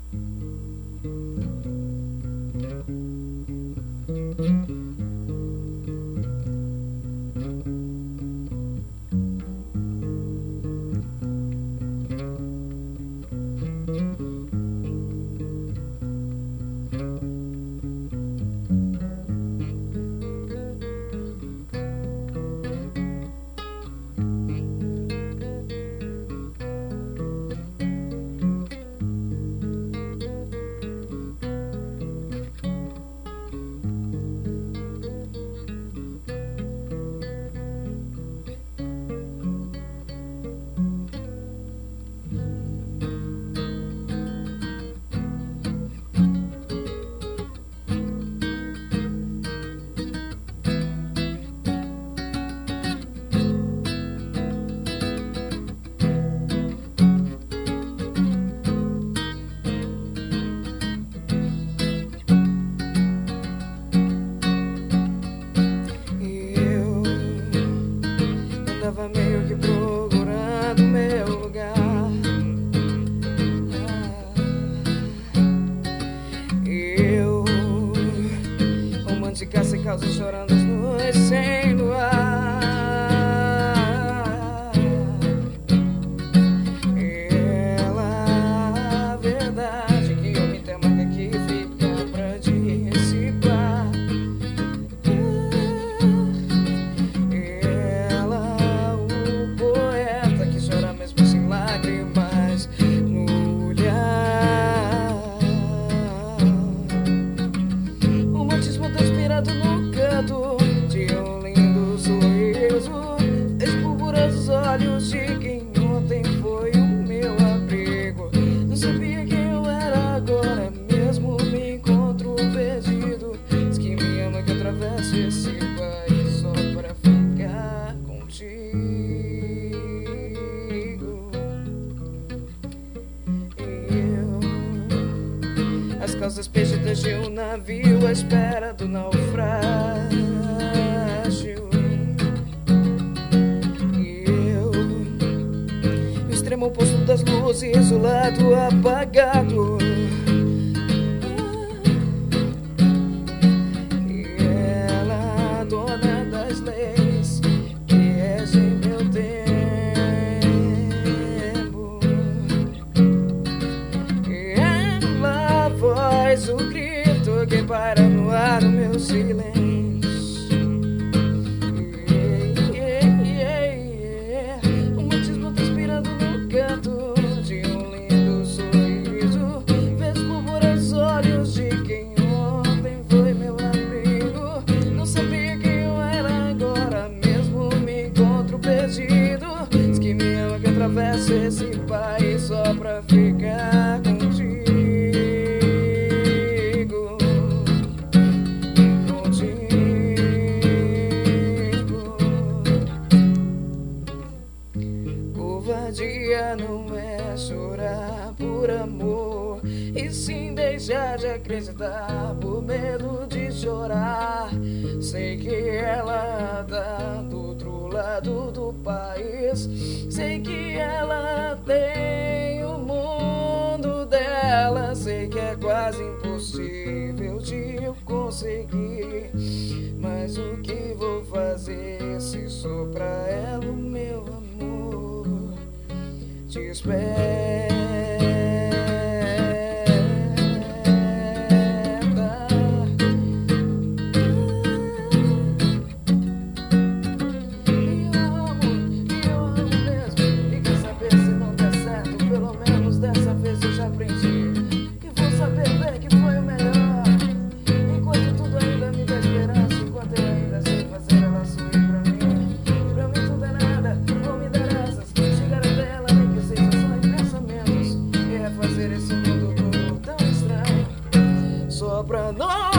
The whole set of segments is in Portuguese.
Tava meio que procurando meu lugar. Eu, romântica sem causa, chorando as noites sem luar. Ela, a verdade que eu me temo que aqui fica pra dissipar. No canto de um lindo sorriso, expulvora os olhos de quem ontem foi o meu abrigo. Não sabia quem eu era, agora mesmo me encontro perdido. Diz que me ama, que atravesso esse país só pra ficar contigo. As calças perdidas de um navio à espera do naufrágio. E eu, o extremo oposto das luzes, o lado apagado. E ela, dona das leis que regem meu tempo. Voz, o grito que para no ar o meu silêncio. O batismo transpirando no canto de um lindo sorriso. Vejo por os olhos de quem ontem foi meu abrigo. Não sabia quem eu era, agora mesmo me encontro perdido. Diz que me ama, que atravesso esse país só pra ficar contigo. Covardia não é chorar por amor, e sim deixar de acreditar por medo de chorar. Sei que ela tá do outro lado do país, sei que ela tem o mundo dela. Sei que é quase impossível de eu conseguir, mas o que vou fazer se sou pra ela o meu amor? Te espera. E eu amo mesmo. E quer saber se não der certo, pelo menos dessa vez eu já aprendi que vou saber bem que foi o melhor. Enquanto tudo ainda me dá esperança, enquanto eu ainda sei fazer ela sorrir pra mim. Pra mim tudo é nada, vou me dar asas, chegar até ela, nem que seja só em pensamentos, e refazer esse mundo todo tão estranho, só pra nós.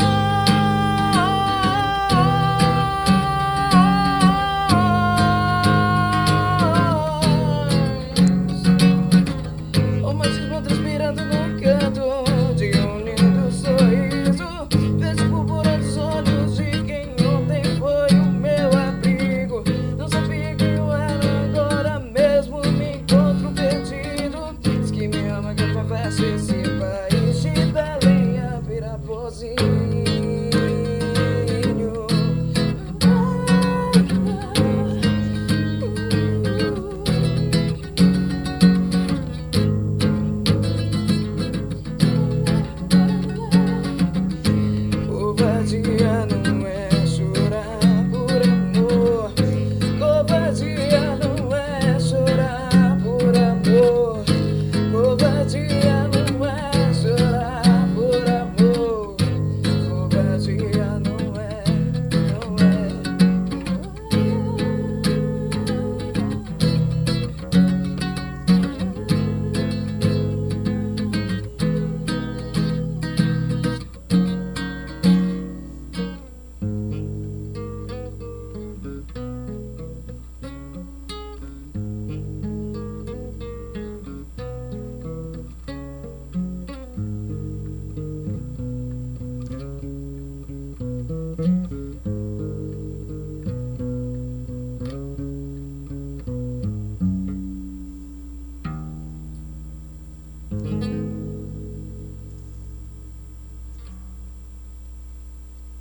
O machismo transpirando no canto de um lindo sorriso. Vejo púrpura dos olhos de quem ontem foi o meu abrigo. Não sabia quem eu era, agora mesmo me encontro perdido. Diz que me ama, que eu converso esse